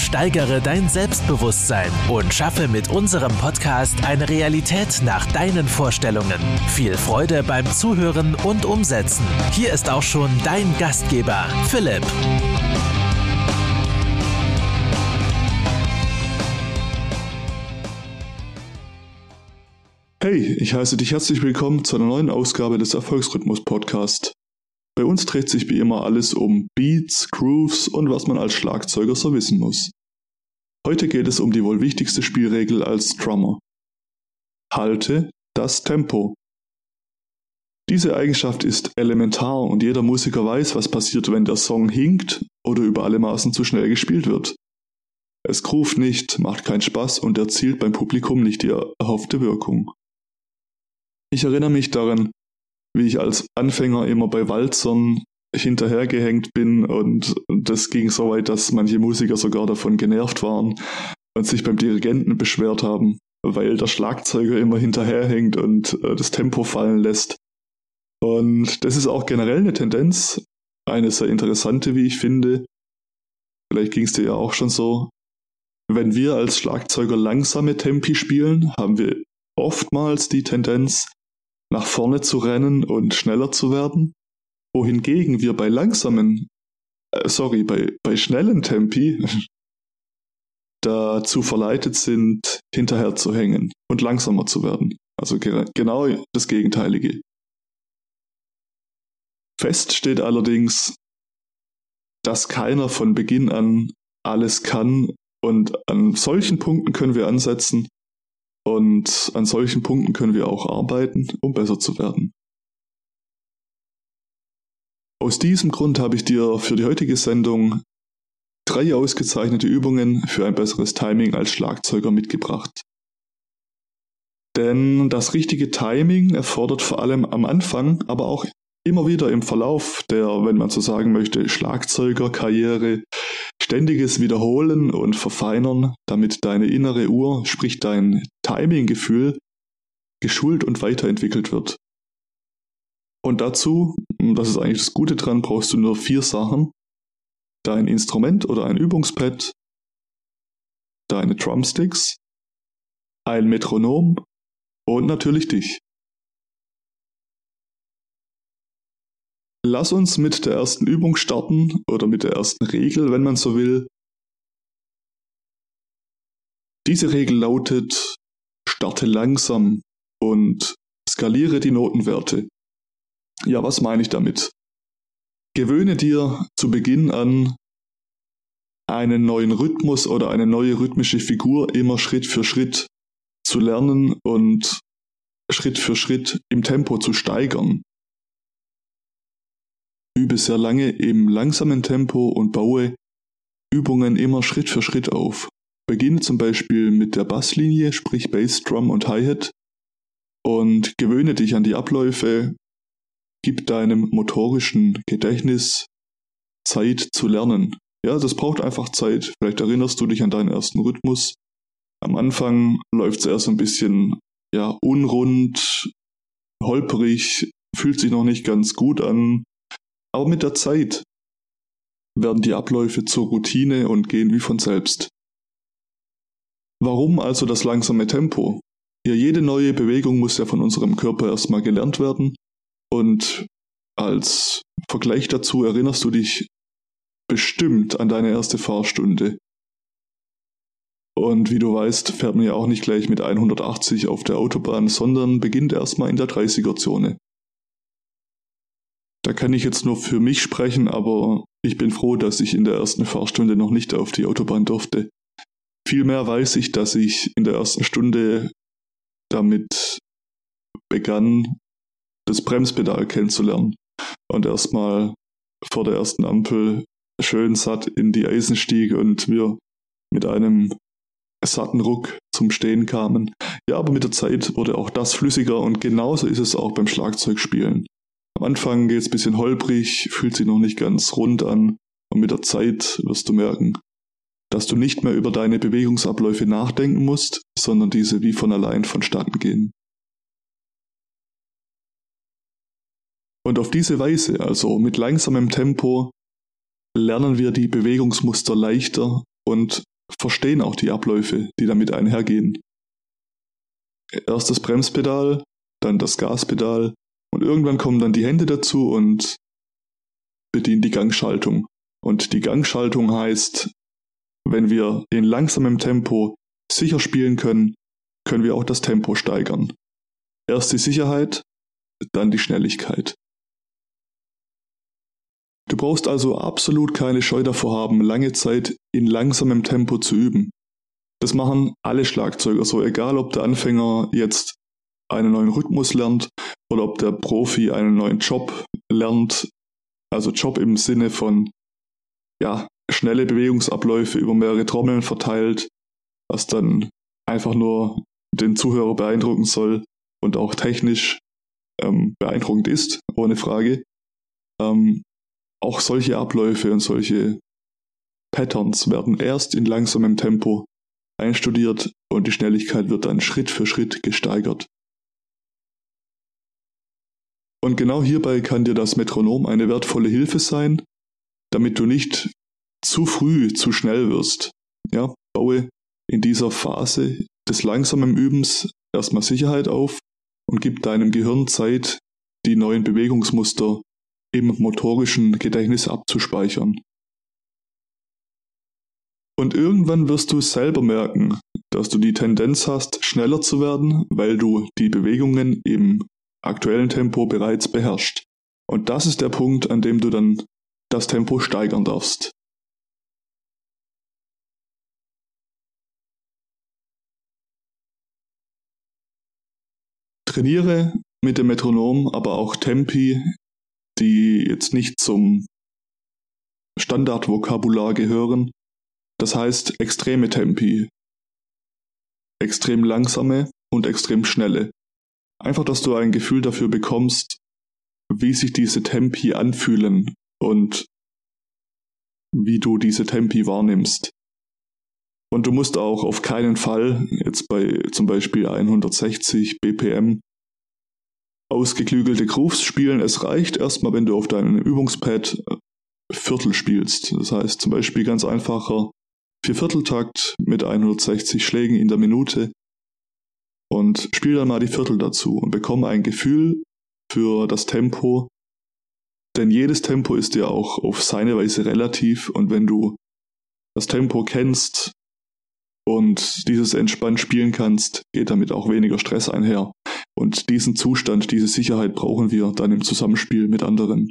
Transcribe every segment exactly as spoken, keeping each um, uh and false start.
Steigere dein Selbstbewusstsein und schaffe mit unserem Podcast eine Realität nach deinen Vorstellungen. Viel Freude beim Zuhören und Umsetzen. Hier ist auch schon dein Gastgeber, Philipp. Hey, ich heiße dich herzlich willkommen zu einer neuen Ausgabe des Erfolgsrhythmus-Podcast. Bei uns dreht sich wie immer alles um Beats, Grooves und was man als Schlagzeuger so wissen muss. Heute geht es um die wohl wichtigste Spielregel als Drummer. Halte das Tempo. Diese Eigenschaft ist elementar und jeder Musiker weiß, was passiert, wenn der Song hinkt oder über alle Maßen zu schnell gespielt wird. Es groovt nicht, macht keinen Spaß und erzielt beim Publikum nicht die erhoffte Wirkung. Ich erinnere mich daran, wie ich als Anfänger immer bei Walzern hinterhergehängt bin und das ging so weit, dass manche Musiker sogar davon genervt waren und sich beim Dirigenten beschwert haben, weil der Schlagzeuger immer hinterherhängt und das Tempo fallen lässt. Und das ist auch generell eine Tendenz, eine sehr interessante, wie ich finde. Vielleicht ging es dir ja auch schon so. Wenn wir als Schlagzeuger langsame Tempi spielen, haben wir oftmals die Tendenz, nach vorne zu rennen und schneller zu werden, wohingegen wir bei langsamen, äh, sorry, bei, bei schnellen Tempi dazu verleitet sind, hinterher zu hängen und langsamer zu werden. Also ge- genau das Gegenteilige. Fest steht allerdings, dass keiner von Beginn an alles kann und an solchen Punkten können wir ansetzen, und an solchen Punkten können wir auch arbeiten, um besser zu werden. Aus diesem Grund habe ich dir für die heutige Sendung drei ausgezeichnete Übungen für ein besseres Timing als Schlagzeuger mitgebracht. Denn das richtige Timing erfordert vor allem am Anfang, aber auch immer wieder im Verlauf der, wenn man so sagen möchte, Schlagzeugerkarriere, ständiges Wiederholen und Verfeinern, damit deine innere Uhr, sprich dein Timinggefühl, geschult und weiterentwickelt wird. Und dazu, das ist eigentlich das Gute dran, brauchst du nur vier Sachen. Dein Instrument oder ein Übungspad, deine Drumsticks, ein Metronom und natürlich dich. Lass uns mit der ersten Übung starten oder mit der ersten Regel, wenn man so will. Diese Regel lautet, starte langsam und skaliere die Notenwerte. Ja, was meine ich damit? Gewöhne dir zu Beginn an, einen neuen Rhythmus oder eine neue rhythmische Figur immer Schritt für Schritt zu lernen und Schritt für Schritt im Tempo zu steigern. Übe sehr lange im langsamen Tempo und baue Übungen immer Schritt für Schritt auf. Beginne zum Beispiel mit der Basslinie, sprich Bass, Drum und Hi-Hat und gewöhne dich an die Abläufe, gib deinem motorischen Gedächtnis Zeit zu lernen. Ja, das braucht einfach Zeit. Vielleicht erinnerst du dich an deinen ersten Rhythmus. Am Anfang läuft es eher so ein bisschen ja, unrund, holperig, fühlt sich noch nicht ganz gut an. Aber mit der Zeit werden die Abläufe zur Routine und gehen wie von selbst. Warum also das langsame Tempo? Ja, jede neue Bewegung muss ja von unserem Körper erstmal gelernt werden. Und als Vergleich dazu erinnerst du dich bestimmt an deine erste Fahrstunde. Und wie du weißt, fährt man ja auch nicht gleich mit hundertachtzig auf der Autobahn, sondern beginnt erstmal in der dreißiger-Zone. Da kann ich jetzt nur für mich sprechen, aber ich bin froh, dass ich in der ersten Fahrstunde noch nicht auf die Autobahn durfte. Vielmehr weiß ich, dass ich in der ersten Stunde damit begann, das Bremspedal kennenzulernen und erstmal vor der ersten Ampel schön satt in die Eisen stieg und wir mit einem satten Ruck zum Stehen kamen. Ja, aber mit der Zeit wurde auch das flüssiger und genauso ist es auch beim Schlagzeugspielen. Am Anfang geht es ein bisschen holprig, fühlt sich noch nicht ganz rund an und mit der Zeit wirst du merken, dass du nicht mehr über deine Bewegungsabläufe nachdenken musst, sondern diese wie von allein vonstatten gehen. Und auf diese Weise, also mit langsamem Tempo, lernen wir die Bewegungsmuster leichter und verstehen auch die Abläufe, die damit einhergehen. Erst das Bremspedal, dann das Gaspedal und irgendwann kommen dann die Hände dazu und bedienen die Gangschaltung. Und die Gangschaltung heißt, wenn wir in langsamem Tempo sicher spielen können, können wir auch das Tempo steigern. Erst die Sicherheit, dann die Schnelligkeit. Du brauchst also absolut keine Scheu davor haben, lange Zeit in langsamem Tempo zu üben. Das machen alle Schlagzeuger so, egal ob der Anfänger jetzt einen neuen Rhythmus lernt oder ob der Profi einen neuen Job lernt. Also Job im Sinne von, ja, schnelle Bewegungsabläufe über mehrere Trommeln verteilt, was dann einfach nur den Zuhörer beeindrucken soll und auch technisch ähm, beeindruckend ist, ohne Frage. Ähm, auch solche Abläufe und solche Patterns werden erst in langsamem Tempo einstudiert und die Schnelligkeit wird dann Schritt für Schritt gesteigert. Und genau hierbei kann dir das Metronom eine wertvolle Hilfe sein, damit du nicht zu früh zu schnell wirst. Ja, baue in dieser Phase des langsamen Übens erstmal Sicherheit auf und gib deinem Gehirn Zeit, die neuen Bewegungsmuster im motorischen Gedächtnis abzuspeichern. Und irgendwann wirst du selber merken, dass du die Tendenz hast, schneller zu werden, weil du die Bewegungen im aktuellen Tempo bereits beherrschst. Und das ist der Punkt, an dem du dann das Tempo steigern darfst. Trainiere mit dem Metronom aber auch Tempi, die jetzt nicht zum Standardvokabular gehören. Das heißt extreme Tempi, extrem langsame und extrem schnelle. Einfach, dass du ein Gefühl dafür bekommst, wie sich diese Tempi anfühlen und wie du diese Tempi wahrnimmst. Und du musst auch auf keinen Fall jetzt bei zum Beispiel hundertsechzig B P M ausgeklügelte Grooves spielen. Es reicht erstmal, wenn du auf deinem Übungspad Viertel spielst. Das heißt zum Beispiel ganz einfacher Viervierteltakt mit hundertsechzig Schlägen in der Minute und spiel dann mal die Viertel dazu und bekomme ein Gefühl für das Tempo, denn jedes Tempo ist ja auch auf seine Weise relativ und wenn du das Tempo kennst und dieses entspannt spielen kannst, geht damit auch weniger Stress einher. Und diesen Zustand, diese Sicherheit brauchen wir dann im Zusammenspiel mit anderen.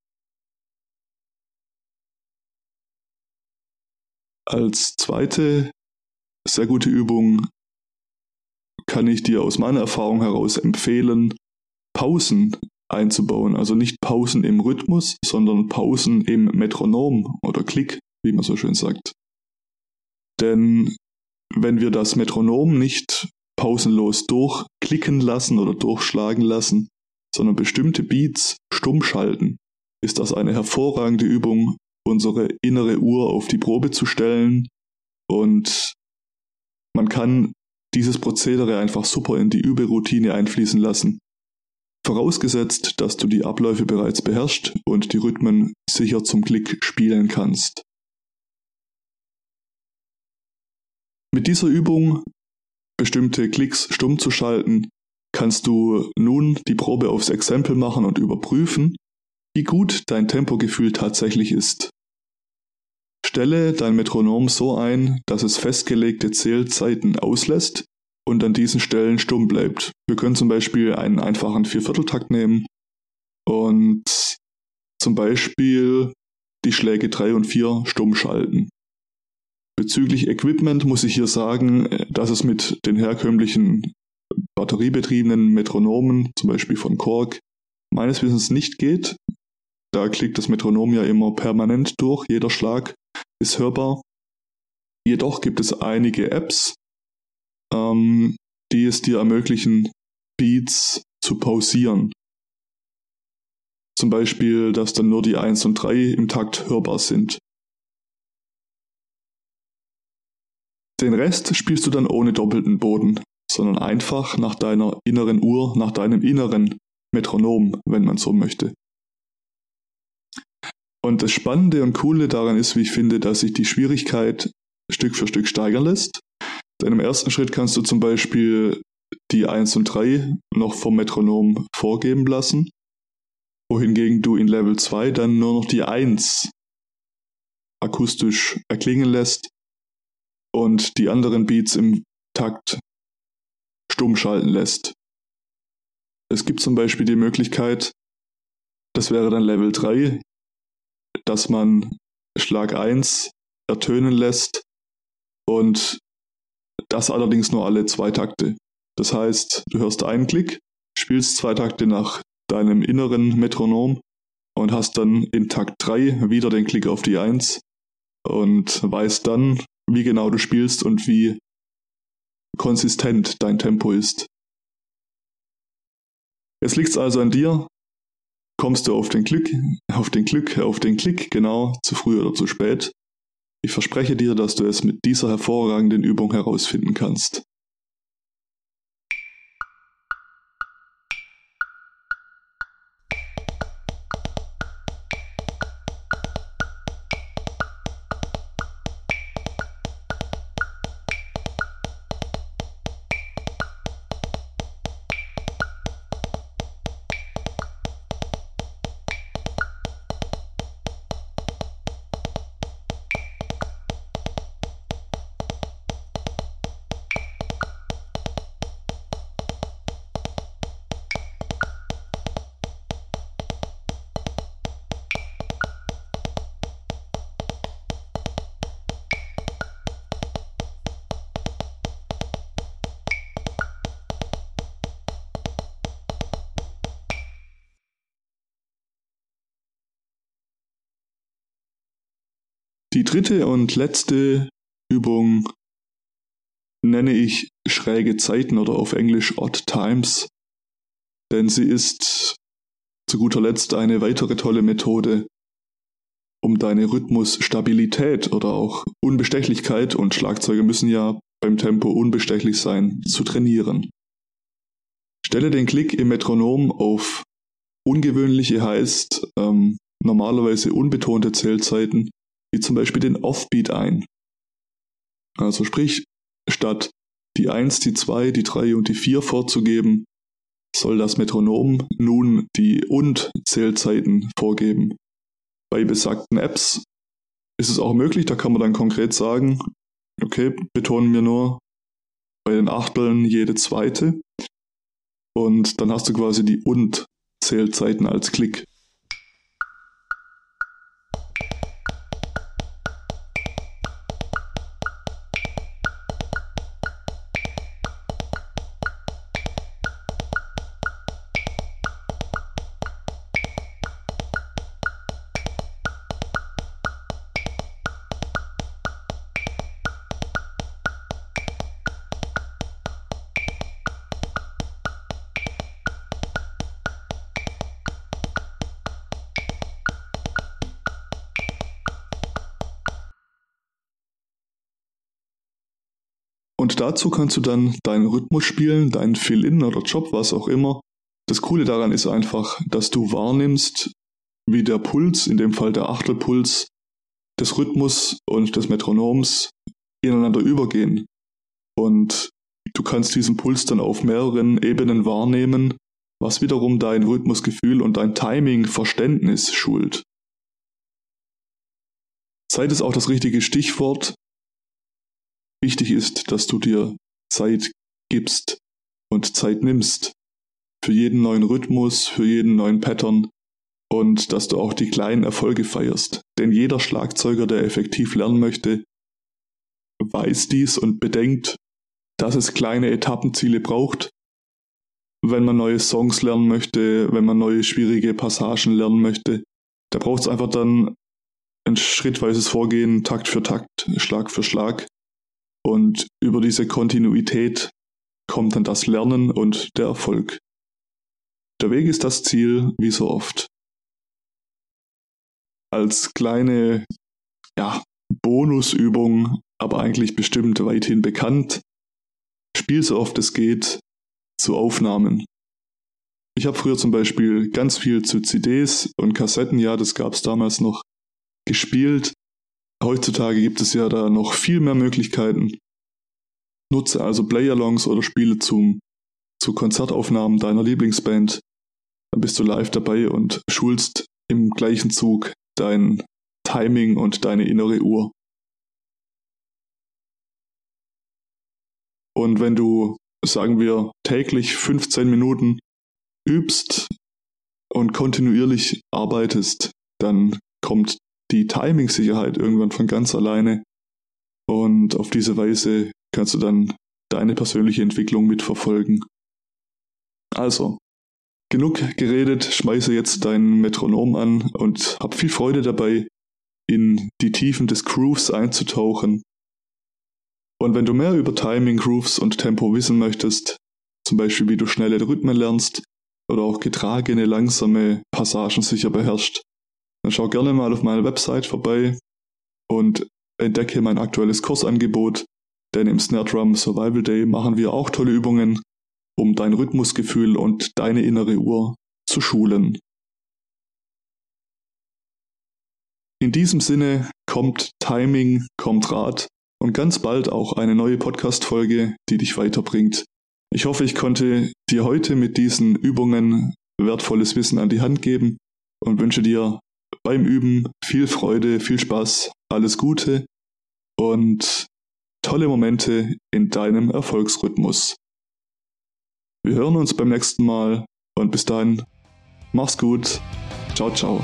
Als zweite sehr gute Übung kann ich dir aus meiner Erfahrung heraus empfehlen, Pausen einzubauen. Also nicht Pausen im Rhythmus, sondern Pausen im Metronom oder Klick, wie man so schön sagt. Denn wenn wir das Metronom nicht pausenlos durchklicken lassen oder durchschlagen lassen, sondern bestimmte Beats stumm schalten, ist das eine hervorragende Übung, unsere innere Uhr auf die Probe zu stellen und man kann dieses Prozedere einfach super in die Überroutine einfließen lassen. Vorausgesetzt, dass du die Abläufe bereits beherrschst und die Rhythmen sicher zum Klick spielen kannst. Mit dieser Übung, bestimmte Klicks stumm zu schalten, kannst du nun die Probe aufs Exempel machen und überprüfen, wie gut dein Tempogefühl tatsächlich ist. Stelle dein Metronom so ein, dass es festgelegte Zählzeiten auslässt und an diesen Stellen stumm bleibt. Wir können zum Beispiel einen einfachen Viervierteltakt nehmen und zum Beispiel die Schläge drei und vier stumm schalten. Bezüglich Equipment muss ich hier sagen, dass es mit den herkömmlichen batteriebetriebenen Metronomen, zum Beispiel von Korg, meines Wissens nicht geht. Da klickt das Metronom ja immer permanent durch, jeder Schlag ist hörbar. Jedoch gibt es einige Apps, ähm, die es dir ermöglichen, Beats zu pausieren. Zum Beispiel, dass dann nur die eins und drei im Takt hörbar sind. Den Rest spielst du dann ohne doppelten Boden, sondern einfach nach deiner inneren Uhr, nach deinem inneren Metronom, wenn man so möchte. Und das Spannende und Coole daran ist, wie ich finde, dass sich die Schwierigkeit Stück für Stück steigern lässt. Denn im ersten Schritt kannst du zum Beispiel die eins und drei noch vom Metronom vorgeben lassen, wohingegen du in Level zwei dann nur noch die eins akustisch erklingen lässt und die anderen Beats im Takt stumm schalten lässt. Es gibt zum Beispiel die Möglichkeit, das wäre dann Level drei, dass man Schlag eins ertönen lässt und das allerdings nur alle zwei Takte. Das heißt, du hörst einen Klick, spielst zwei Takte nach deinem inneren Metronom und hast dann in Takt drei wieder den Klick auf die eins und weißt dann, wie genau du spielst und wie konsistent dein Tempo ist. Jetzt liegt es also an dir, kommst du auf den Klick, auf den Klick, auf den Klick, genau, zu früh oder zu spät. Ich verspreche dir, dass du es mit dieser hervorragenden Übung herausfinden kannst. Die dritte und letzte Übung nenne ich schräge Zeiten oder auf Englisch Odd Times, denn sie ist zu guter Letzt eine weitere tolle Methode, um deine Rhythmusstabilität oder auch Unbestechlichkeit, und Schlagzeuge müssen ja beim Tempo unbestechlich sein, zu trainieren. Stelle den Klick im Metronom auf ungewöhnliche, heißt ähm, normalerweise unbetonte Zählzeiten, wie zum Beispiel den Offbeat ein. Also sprich, statt die eins, die zwei, die drei und die vier vorzugeben, soll das Metronom nun die Und-Zählzeiten vorgeben. Bei besagten Apps ist es auch möglich, da kann man dann konkret sagen, okay, betonen wir nur bei den Achteln jede zweite und dann hast du quasi die Und-Zählzeiten als Klick. Und dazu kannst du dann deinen Rhythmus spielen, deinen Fill-In oder Job, was auch immer. Das Coole daran ist einfach, dass du wahrnimmst, wie der Puls, in dem Fall der Achtelpuls, des Rhythmus und des Metronoms ineinander übergehen. Und du kannst diesen Puls dann auf mehreren Ebenen wahrnehmen, was wiederum dein Rhythmusgefühl und dein Timing-Verständnis schult. Zeit ist auch das richtige Stichwort. Wichtig ist, dass du dir Zeit gibst und Zeit nimmst für jeden neuen Rhythmus, für jeden neuen Pattern und dass du auch die kleinen Erfolge feierst. Denn jeder Schlagzeuger, der effektiv lernen möchte, weiß dies und bedenkt, dass es kleine Etappenziele braucht, wenn man neue Songs lernen möchte, wenn man neue schwierige Passagen lernen möchte. Da braucht es einfach dann ein schrittweises Vorgehen, Takt für Takt, Schlag für Schlag. Und über diese Kontinuität kommt dann das Lernen und der Erfolg. Der Weg ist das Ziel, wie so oft. Als kleine, ja, Bonusübung, aber eigentlich bestimmt weithin bekannt, spiel so oft es geht zu Aufnahmen. Ich habe früher zum Beispiel ganz viel zu C Ds und Kassetten, ja, das gab es damals noch, gespielt. heutzutage gibt es ja da noch viel mehr Möglichkeiten. Nutze also Play-Alongs oder Spiele zum, zu Konzertaufnahmen deiner Lieblingsband. Dann bist du live dabei und schulst im gleichen Zug dein Timing und deine innere Uhr. Und wenn du, sagen wir, täglich fünfzehn Minuten übst und kontinuierlich arbeitest, dann kommt die Timing-Sicherheit irgendwann von ganz alleine und auf diese Weise kannst du dann deine persönliche Entwicklung mitverfolgen. Also, genug geredet, schmeiße jetzt dein Metronom an und hab viel Freude dabei, in die Tiefen des Grooves einzutauchen. Und wenn du mehr über Timing, Grooves und Tempo wissen möchtest, zum Beispiel wie du schnelle Rhythmen lernst oder auch getragene, langsame Passagen sicher beherrschst, dann schau gerne mal auf meiner Website vorbei und entdecke mein aktuelles Kursangebot, denn im Snare Drum Survival Day machen wir auch tolle Übungen, um dein Rhythmusgefühl und deine innere Uhr zu schulen. In diesem Sinne kommt Timing, kommt Rat und ganz bald auch eine neue Podcast-Folge, die dich weiterbringt. Ich hoffe, ich konnte dir heute mit diesen Übungen wertvolles Wissen an die Hand geben und wünsche dir beim Üben viel Freude, viel Spaß, alles Gute und tolle Momente in deinem Erfolgsrhythmus. Wir hören uns beim nächsten Mal und bis dahin, mach's gut, ciao, ciao.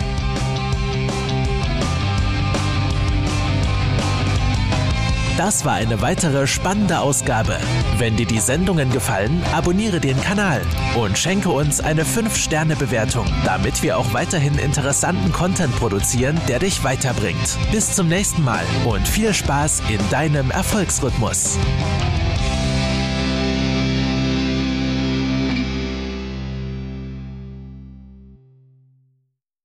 Das war eine weitere spannende Ausgabe. Wenn dir die Sendungen gefallen, abonniere den Kanal und schenke uns eine fünf Sterne Bewertung, damit wir auch weiterhin interessanten Content produzieren, der dich weiterbringt. Bis zum nächsten Mal und viel Spaß in deinem Erfolgsrhythmus.